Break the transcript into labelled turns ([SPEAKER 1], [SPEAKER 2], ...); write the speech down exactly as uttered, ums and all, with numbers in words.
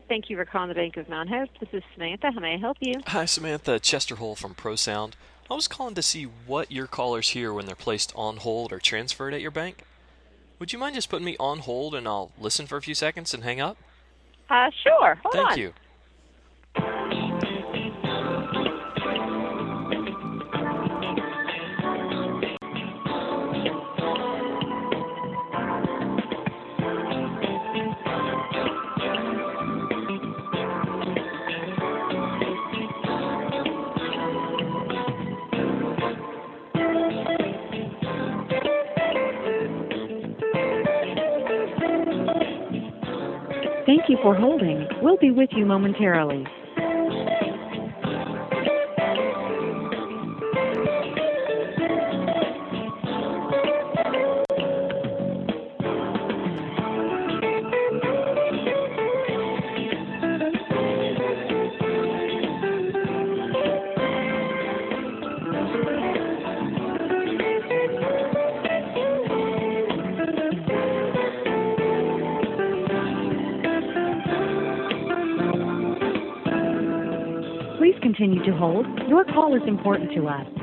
[SPEAKER 1] Thank you for calling the Bank of Mount Hope. This is Samantha. How may I help you?
[SPEAKER 2] Hi, Samantha. Chester Hull from ProSound. I was calling to see what your callers hear when they're placed on hold or transferred at your bank. Would you mind just putting me on hold and I'll listen for a few seconds and hang up?
[SPEAKER 1] Uh, sure. Hold
[SPEAKER 2] Thank
[SPEAKER 1] on.
[SPEAKER 2] you.
[SPEAKER 3] Thank you for holding. We'll be with you momentarily. Please continue to hold. Your call is important to us.